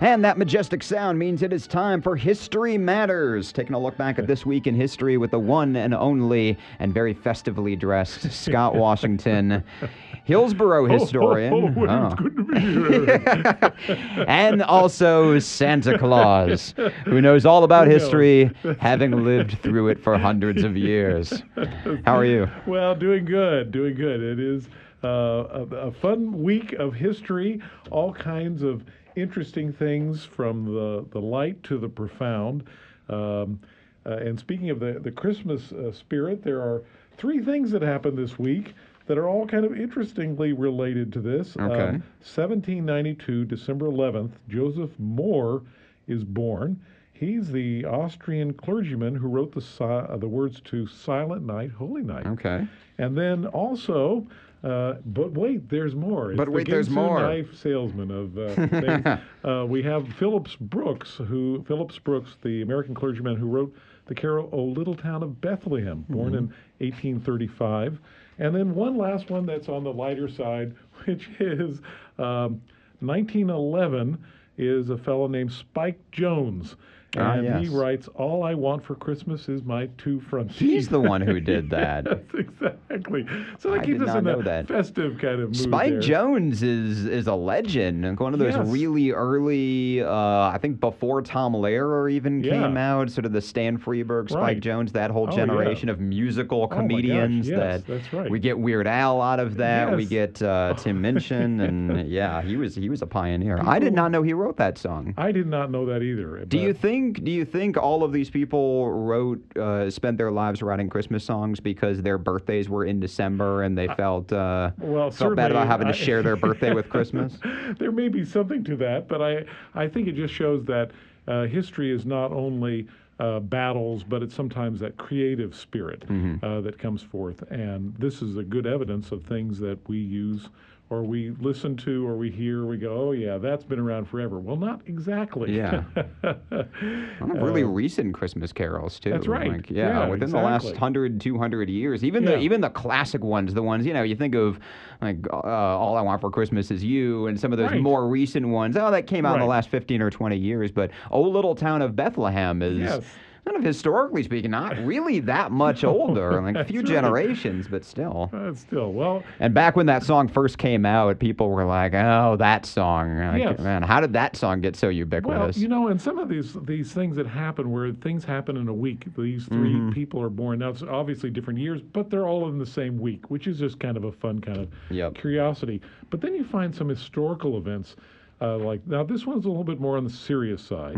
And that majestic sound means it is time for History Matters. Taking a look back at this week in history with the one and only and very festively dressed Scott Washington, Hillsborough historian. It's good to be here. And also Santa Claus, who knows all about history, having lived through it for hundreds of years. How are you? Well, doing good. It is a fun week of history, all kinds of interesting things from the light to the profound. And speaking of the Christmas spirit, there are three things that happened this week that are all kind of interestingly related to this. Okay. 1792, December 11th, Joseph Mohr is born. He's the Austrian clergyman who wrote the words to Silent Night, Holy Night. Okay. And then also, but wait, there's more. It's But wait, the there's Ginsu more. Knife salesman of things. We have Phillips Brooks, the American clergyman who wrote the carol "O Little Town of Bethlehem," born in 1835. And then one last one that's on the lighter side, which is 1911, is a fellow named Spike Jones. And yes. he writes, "All I want for Christmas is my two front teeth." He's the one who did that. Yes, exactly. So that I keeps did us not in know a that. festive kind of mood Spike there. Jones is a legend, and one of those Yes. really early, I think before Tom Lehrer even Yeah. came out, sort of the Stan Freberg, Spike Right. Jones, that whole Oh, generation of musical Oh my gosh, comedians yes, that that's right. we get Weird Al out of that, we Yes. get Tim Minchin, and yeah, he was a pioneer. I did not know he wrote that song. I did not know that either. Do you think all of these people spent their lives writing Christmas songs because their birthdays were in December and they felt bad certainly, about having to share their birthday with Christmas? There may be something to that, but I think it just shows that history is not only battles, but it's sometimes that creative spirit that comes forth. And this is a good evidence of things that we use or we listen to or we hear, we go, oh yeah, that's been around forever. Well, not exactly. Yeah. One of really recent Christmas carols too. That's right. Like, Yeah, within the last exactly. 100, 200 years, even Yeah. the classic ones, the ones you think of like All I Want for Christmas Is You, and some of those Right. more recent ones. That came out in the Right. last 15 or 20 years. But Oh Little Town of Bethlehem is. Yes. Kind of historically speaking, not really that much older, like a few That's right. generations, but still. Still, well, And back when that song first came out, people were like, "Oh, that song! Like, Yes. Man, how did that song get so ubiquitous?" Well, and some of these things that happen where things happen in a week, these three people are born. Now, it's obviously different years, but they're all in the same week, which is just kind of a fun kind of Yep. curiosity. But then you find some historical events. Now this one's a little bit more on the serious side.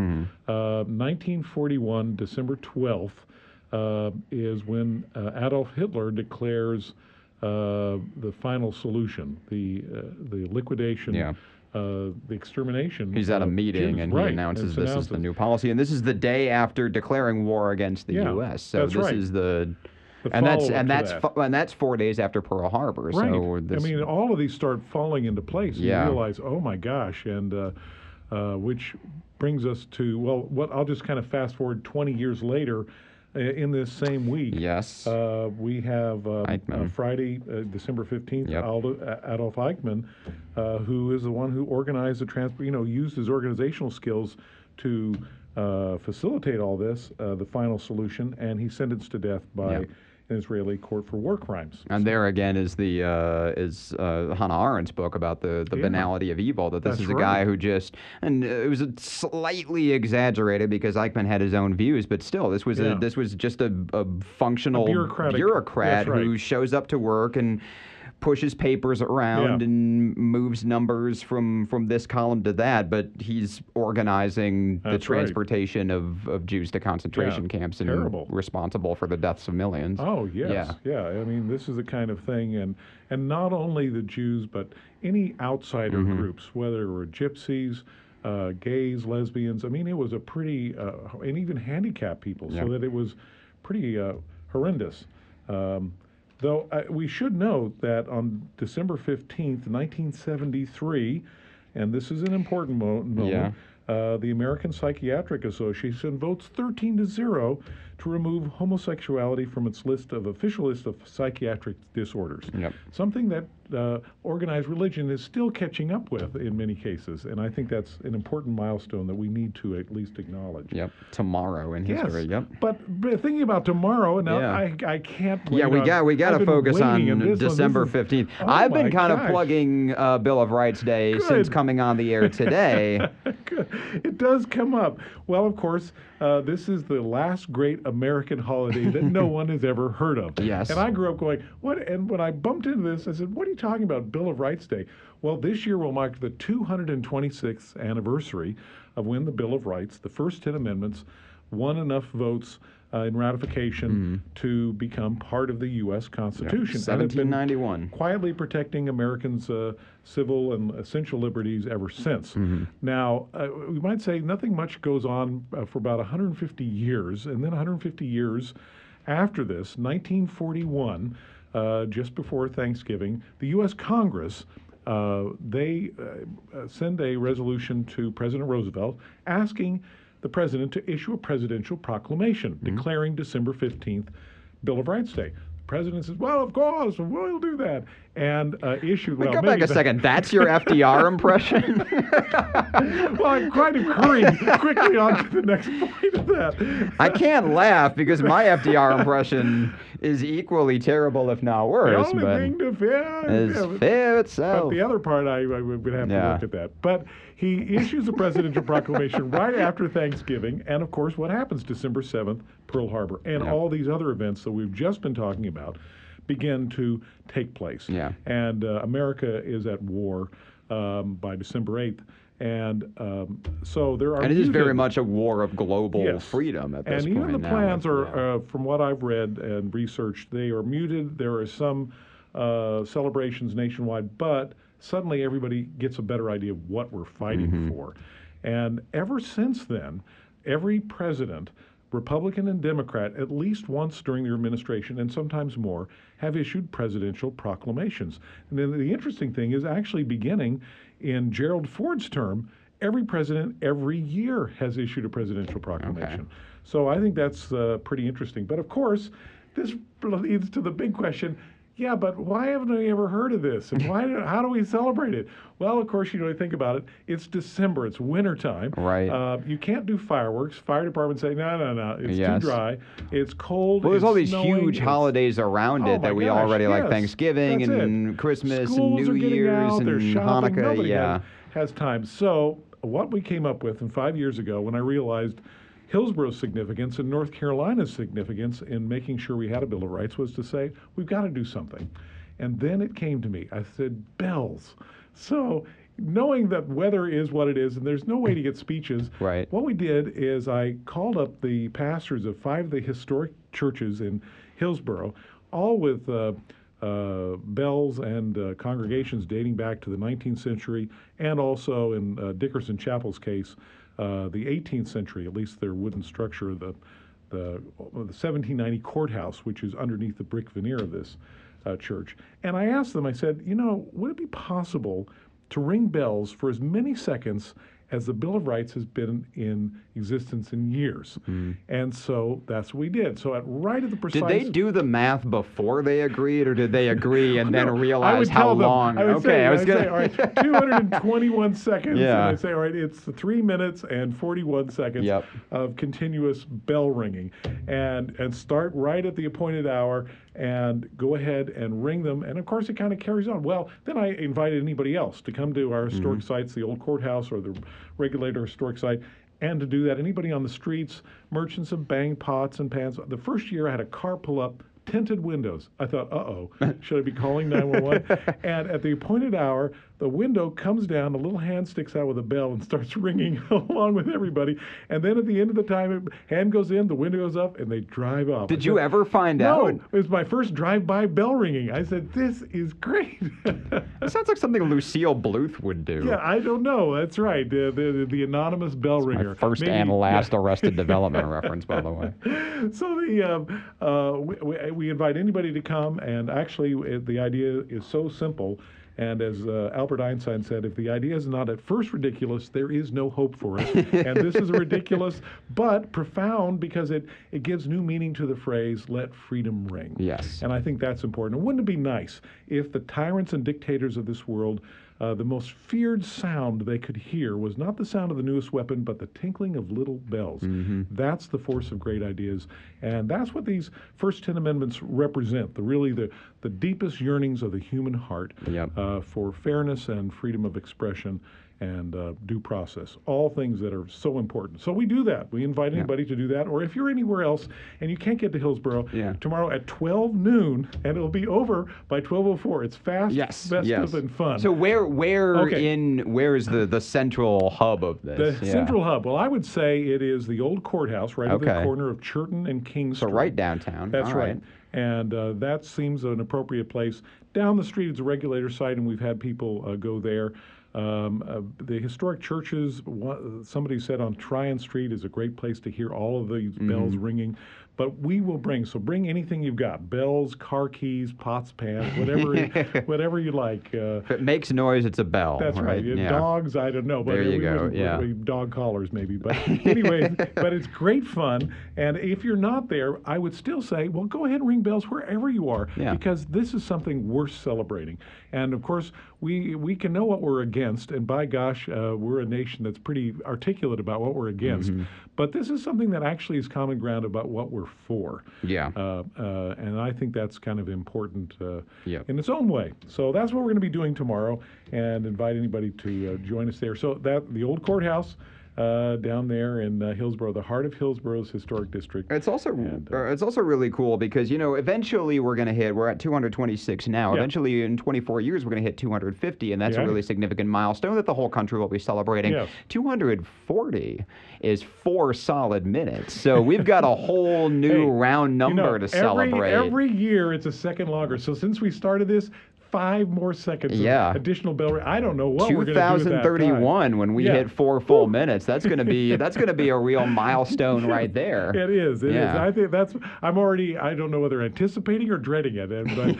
1941, December 12th, is when Adolf Hitler declares the final solution, the liquidation, the extermination. He's at a of meeting Jews. and he Right, announces and this is the announces new policy, and this is the day after declaring war against the Yeah, U.S. So that's this right. is the the and that's follow-up and to that's that. and that's 4 days after Pearl Harbor. Right. So this, I mean, all of these start falling into place. And Yeah. You realize, oh my gosh, and which brings us to what I'll just kind of fast forward 20 years later. In this same week, yes, we have Eichmann. Friday, December 15th, Yep. Adolf Eichmann, who is the one who organized the transport. Used his organizational skills to facilitate all this, the final solution, and he's sentenced to death by Yep. an Israeli court for war crimes. And there again is the Hannah Arendt's book about the Yeah. banality of evil. That this That's is a guy right. who just, and it was slightly exaggerated because Eichmann had his own views, but still, this was Yeah. this was just a functional bureaucrat bureaucrat That's right. who shows up to work and pushes papers around Yeah. and moves numbers from this column to that, but he's organizing the That's right. transportation of Jews to concentration Yeah. camps and Terrible. responsible for the deaths of millions. Oh yes, Yeah. I mean, this is the kind of thing, and not only the Jews, but any outsider groups, whether it were gypsies, gays, lesbians. I mean, it was a pretty, and even handicapped people, Yeah. so that it was pretty horrendous. Though we should note that on December 15th, 1973, and this is an important moment, Yeah. the American Psychiatric Association votes 13-0 to remove homosexuality from its official list of psychiatric disorders. Yep. Something that organized religion is still catching up with in many cases, and I think that's an important milestone that we need to at least acknowledge. Yep. Tomorrow in history. Yes. Yep. But thinking about tomorrow, now Yeah. I can't wait. Yeah, we got to focus on December 15th. Oh I've been my kind of gosh. plugging Bill of Rights Day since Good. coming on the air today. It does come up. Well, of course, this is the last great American holiday that no one has ever heard of. Yes. And I grew up going, what? And when I bumped into this, I said, what are you talking about, Bill of Rights Day? Well, this year will mark the 226th anniversary of when the Bill of Rights, the first 10 amendments, won enough votes in ratification to become part of the U.S. Constitution. And have been 1791. quietly protecting Americans' civil and essential liberties ever since. Now, we might say nothing much goes on for about 150 years, and then 150 years after this, 1941, just before Thanksgiving, the U.S. Congress they send a resolution to President Roosevelt asking the president to issue a presidential proclamation declaring December 15th Bill of Rights Day. The president says, well, of course, we'll do that. And issued... Wait, well, go maybe back a second. That's your FDR impression? Well, I'm quite hurrying quickly on to the next point of that. I can't laugh because my FDR impression is equally terrible, if not The worse. only But thing to fear is fear But itself. the other part, I would have to Yeah. look at that. But he issues a presidential proclamation right after Thanksgiving, and of course, what happens December 7th, Pearl Harbor, and Yeah. all these other events that we've just been talking about begin to take place. Yeah. And America is at war by December 8th. And so there are... And it is very muted- much a war of global Yes. freedom at this And point. even the now. plans Yeah. are, from what I've read and researched, they are muted. There are some celebrations nationwide, but suddenly everybody gets a better idea of what we're fighting for. And ever since then, every president, Republican and Democrat, at least once during their administration, and sometimes more, have issued presidential proclamations. And then the interesting thing is actually beginning in Gerald Ford's term, every president every year has issued a presidential proclamation. So I think that's pretty interesting. But of course, this leads to the big question. Yeah, but why haven't we ever heard of this? And how do we celebrate it? Well, of course, think about it. It's December. It's wintertime. Right. You can't do fireworks. Fire department say, no. It's Yes. too dry. It's cold. Well, there's all these snowing, huge holidays around Oh it that my we gosh, already like yes. Thanksgiving That's and it. Christmas Schools and are New getting Year's out, and they're shopping. Hanukkah. Nobody Yeah. has time. So what we came up with, and 5 years ago, when I realized Hillsboro's significance and North Carolina's significance in making sure we had a Bill of Rights, was to say, we've got to do something. And then it came to me. I said, bells. So knowing that weather is what it is, and there's no way to get speeches, Right. what we did is I called up the pastors of 5 of the historic churches in Hillsboro, all with bells and congregations dating back to the 19th century, and also in Dickerson Chapel's case, the 18th century, at least their wooden structure, the 1790 courthouse, which is underneath the brick veneer of this church. And I asked them, I said, would it be possible to ring bells for as many seconds as the Bill of Rights has been in existence in years? And so that's what we did. So right at the precise... Did they do the math before they agreed, or did they agree and then No, I realize would how tell them, long? I would Okay, say, I was I'd gonna. say, all right, 221 seconds. Yeah. And I'd say, all right, it's 3 minutes and 41 seconds Yep. of continuous bell ringing. And start right at the appointed hour and go ahead and ring them. And of course, it kind of carries on. Well, then I invited anybody else to come to our historic sites, the old courthouse or the regulator historic site, and to do that. Anybody on the streets, merchants of banged pots and pans. The first year I had a car pull up, tinted windows. I thought, uh-oh, should I be calling 911? And at the appointed hour, the window comes down, a little hand sticks out with a bell and starts ringing along with everybody. And then at the end of the time, hand goes in, the window goes up, and they drive off. Did I you said, ever find No, out? it was my first drive-by bell ringing. I said, this is great. It sounds like something Lucille Bluth would do. Yeah, I don't know. That's right. The anonymous bell ringer. My first Maybe- and last Arrested Development reference, by the way. So we invite anybody to come, and actually the idea is so simple And as Albert Einstein said, if the idea is not at first ridiculous, there is no hope for it. And this is ridiculous, but profound because it gives new meaning to the phrase, let freedom ring. Yes. And I think that's important. And wouldn't it be nice if the tyrants and dictators of this world, the most feared sound they could hear was not the sound of the newest weapon, but the tinkling of little bells. That's the force of great ideas. And that's what these first 10 amendments represent, the deepest yearnings of the human heart for fairness and freedom of expression and due process, all things that are so important. So we do that. We invite anybody to do that. Or if you're anywhere else and you can't get to Hillsboro, tomorrow at 12 noon, and it'll be over by 12:04. It's fast, festive, and fun. So where is the central hub of this? The central hub. Well, I would say it is the old courthouse right at the corner of Churton and King Street. So right downtown. That's right. And that seems an appropriate place. Down the street is a regulator site, and we've had people go there. The historic churches, somebody said on Tryon Street is a great place to hear all of these bells ringing. But we will bring anything you've got, bells, car keys, pots, pans, whatever you like. If it makes noise, it's a bell. That's right. Dogs, I don't know. But there you go, dog collars maybe. But anyway, but it's great fun. And if you're not there, I would still say, well, go ahead and ring bells wherever you are, because this is something worth celebrating. And of course, we can know what we're against, and by gosh, we're a nation that's pretty articulate about what we're against. But this is something that actually is common ground about what we're for. And I think that's kind of important in its own way. So that's what we're going to be doing tomorrow, and invite anybody to join us there. So the old courthouse down there in Hillsboro, the heart of Hillsboro's historic district. It's also really cool because, eventually we're at 226 now. Eventually in 24 years, we're going to hit 250, and that's a really significant milestone that the whole country will be celebrating. 240 is 4 solid minutes. So we've got a whole new round number to celebrate. Every year it's a second longer. So since we started this, 5 more seconds of additional bell ring. I don't know what we're going to do with that 2031 when we hit 4 full minutes. That's going to be a real milestone right there. It is. I think I'm already, I don't know whether anticipating or dreading it.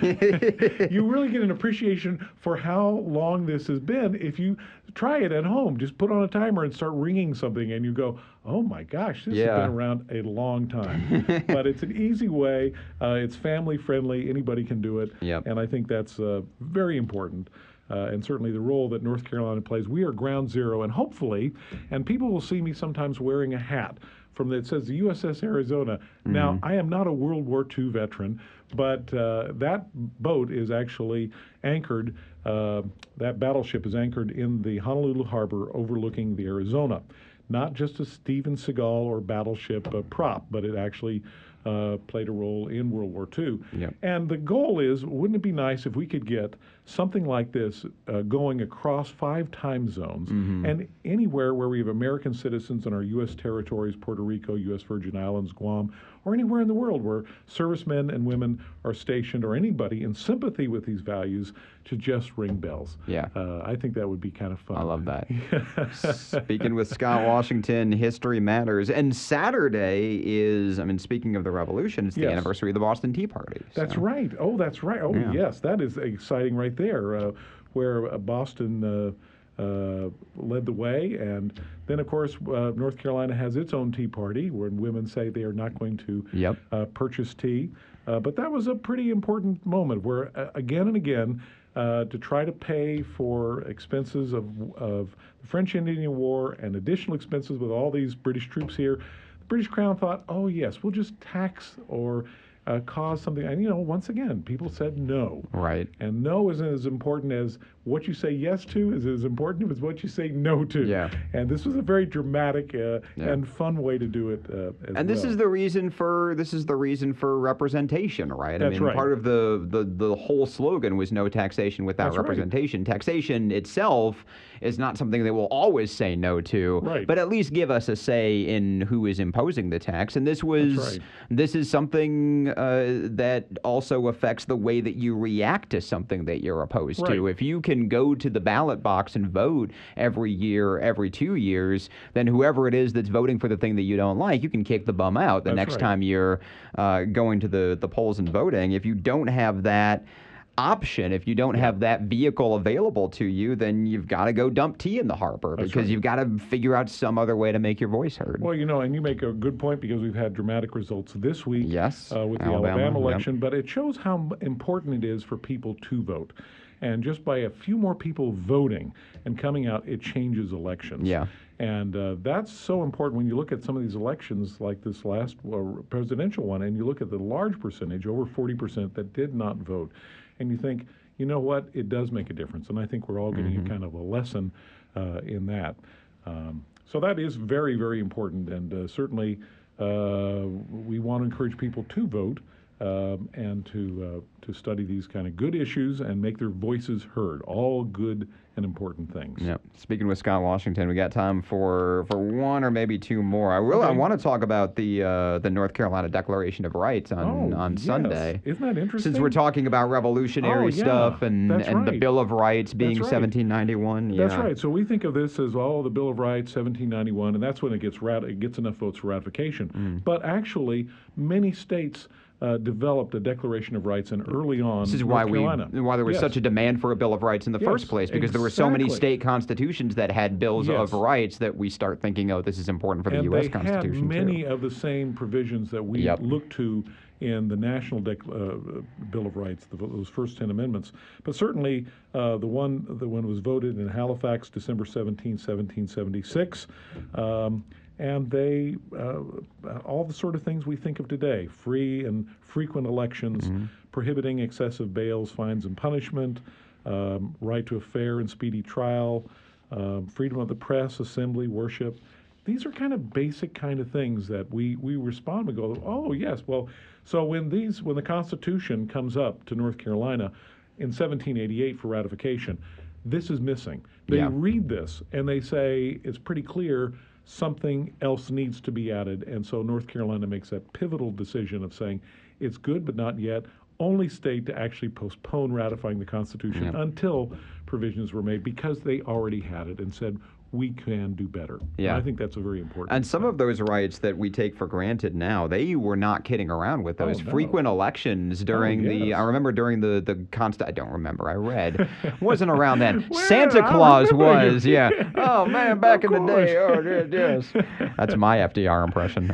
But you really get an appreciation for how long this has been if you try it at home. Just put on a timer and start ringing something, and you go, oh my gosh, this has been around a long time. But it's an easy way. It's family friendly. Anybody can do it. And I think that's very important. And certainly the role that North Carolina plays. We are ground zero, and hopefully, and people will see me sometimes wearing a hat it says the USS Arizona. Now, I am not a World War II veteran, but that boat is actually anchored, that battleship is anchored in the Honolulu Harbor overlooking the Arizona. Not just a Steven Seagal or battleship prop, but it actually played a role in World War II. And the goal is, wouldn't it be nice if we could get something like this going across 5 time zones and anywhere where we have American citizens in our U.S. territories, Puerto Rico, U.S. Virgin Islands, Guam, or anywhere in the world where servicemen and women are stationed, or anybody in sympathy with these values, to just ring bells. I think that would be kind of fun. I love that. Speaking with Scott Washington, History Matters. And Saturday is, speaking of the Revolution, it's the anniversary of the Boston Tea Party. That's right. Oh, that's right. Oh, yes. That is exciting right there, where Boston led the way. And then, of course, North Carolina has its own tea party, where women say they are not going to purchase tea. But that was a pretty important moment where, again and again, to try to pay for expenses of the French Indian War and additional expenses with all these British troops here, the British Crown thought, oh, yes, we'll just tax or cause something. And, once again, people said no. Right. And no isn't as important as what you say yes to is as important as what you say no to. And this was a very dramatic and fun way to do it and this is the reason for representation, right? That's right. Part of the whole slogan was no taxation without representation. Right. Taxation itself is not something that we'll always say no to, but at least give us a say in who is imposing the tax. And this is something that also affects the way that you react to something that you're opposed to. If you can go to the ballot box and vote every year, every 2 years, then whoever it is that's voting for the thing that you don't like, you can kick the bum out the next time you're going to the polls and voting. If you don't have that, option. If you don't have that vehicle available to you, then you've got to go dump tea in the harbor because you've got to figure out some other way to make your voice heard. Well, and you make a good point because we've had dramatic results this week Yes, with the Alabama election, but it shows how important it is for people to vote. And just by a few more people voting and coming out, it changes elections. Yeah. And that's so important when you look at some of these elections like this last presidential one, and you look at the large percentage, over 40%, that did not vote. And you think, you know what, it does make a difference. And I think we're all getting a kind of a lesson in that. So that is very, very important. And certainly we want to encourage people to vote. And to study these kind of good issues and make their voices heard. All good and important things. Yeah. Speaking with Scott Washington, we got time for one or maybe two more. I want to talk about the North Carolina Declaration of Rights on Sunday. Isn't that interesting? Since we're talking about revolutionary stuff and the Bill of Rights being 1791. That's right. So we think of this as the Bill of Rights, 1791, and that's when it gets enough votes for ratification. But actually, many states developed a Declaration of Rights, and early on, this is why there was such a demand for a Bill of Rights in the first place, because there were so many state constitutions that had bills of rights that we start thinking, this is important for the U.S. Constitution. And they had many of the same provisions that we look to in the National Bill of Rights, those first 10 amendments. But certainly the one was voted in Halifax, December 17, 1776. And they, all the sort of things we think of today, free and frequent elections, prohibiting excessive bails, fines, and punishment, right to a fair and speedy trial, freedom of the press, assembly, worship. These are kind of basic kind of things that we respond and go, oh, yes. Well, so when the Constitution comes up to North Carolina in 1788 for ratification, this is missing. They read this and they say it's pretty clear something else needs to be added. And so North Carolina makes that pivotal decision of saying it's good, but not yet. Only state to actually postpone ratifying the Constitution until provisions were made, because they already had it and said, we can do better. Yeah. And I think that's a very important And some of those rights that we take for granted now, they were not kidding around with those. Frequent elections during I remember during the I don't remember, I read. Wasn't around then. Well, Santa Claus was, Oh, man, back in the day. Oh, yes. That's my FDR impression.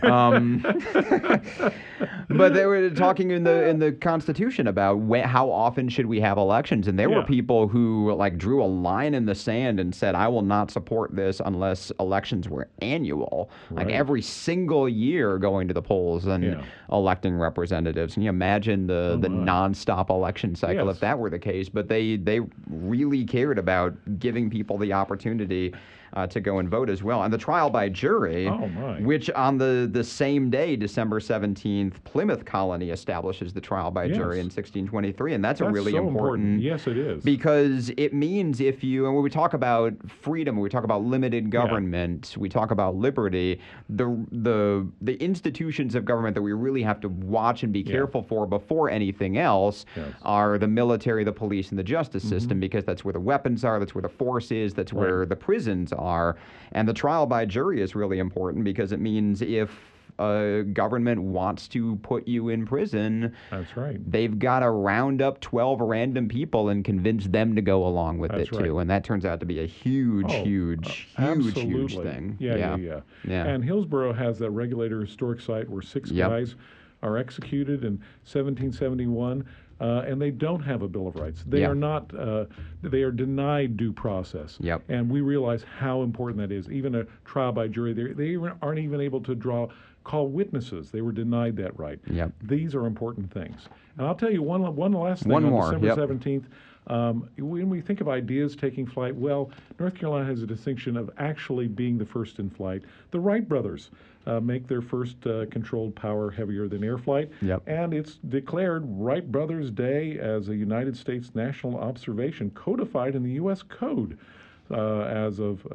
But they were talking in the Constitution about how often should we have elections. And there were people who drew a line in the sand and said, I will not support this unless elections were annual, like every single year going to the polls and electing representatives. And you imagine the nonstop election cycle if that were the case. But they really cared about giving people the opportunity to go and vote as well. And the trial by jury, which on the same day, December 17th, Plymouth Colony establishes the trial by jury in 1623. And that's a really so important. Yes, it is. Because it means and when we talk about freedom, we talk about limited government, we talk about liberty, the institutions of government that we really have to watch and be careful for before anything else are the military, the police, and the justice system, because that's where the weapons are, that's where the force is, that's where the prisons are. And the trial by jury is really important because it means if a government wants to put you in prison, that's right, they've got to round up 12 random people and convince them to go along with it too. And that turns out to be a huge thing. Yeah. And Hillsborough has that regulator historic site where 6 guys are executed in 1771. And they don't have a Bill of Rights. They are not. They are denied due process. And we realize how important that is. Even a trial by jury, they aren't even able to call witnesses. They were denied that right. These are important things. And I'll tell you one last thing. December 17th. When we think of ideas taking flight, well, North Carolina has a distinction of actually being the first in flight. The Wright brothers make their first controlled power heavier than air flight. And it's declared Wright Brothers Day as a United States national observation, codified in the U.S. Code as of,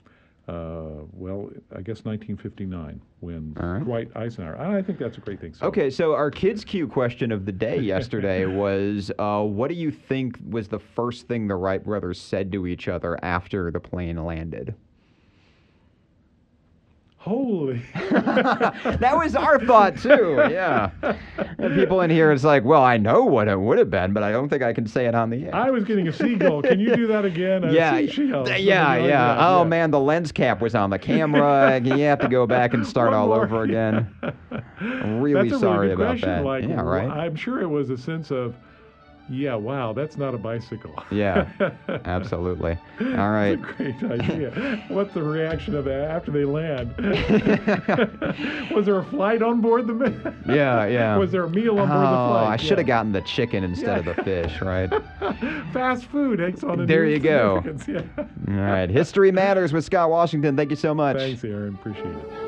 I guess 1959, when Dwight Eisenhower. And I think that's a great thing. So. Okay, so our Kids Q question of the day yesterday was, what do you think was the first thing the Wright brothers said to each other after the plane landed? Holy. That was our thought too. Yeah. And people in here is like, well, I know what it would have been, but I don't think I can say it on the air. I was getting a seagull. Can you do that again? Yeah, Seashell. yeah. Oh man, the lens cap was on the camera. You have to go back and start One all more. over again. I'm really That's a sorry really good about question. that. Like, Yeah, right. I'm sure it was a sense of, yeah, wow, that's not a bicycle. Yeah, absolutely. All right. That's a great idea. What's the reaction of that after they land? Was there a flight on board the? Yeah. Was there a meal on board the flight? I should have gotten the chicken instead of the fish, right? Fast food takes on a There new you go. significance. Yeah. All right. History Matters with Scott Washington. Thank you so much. Thanks, Aaron. Appreciate it.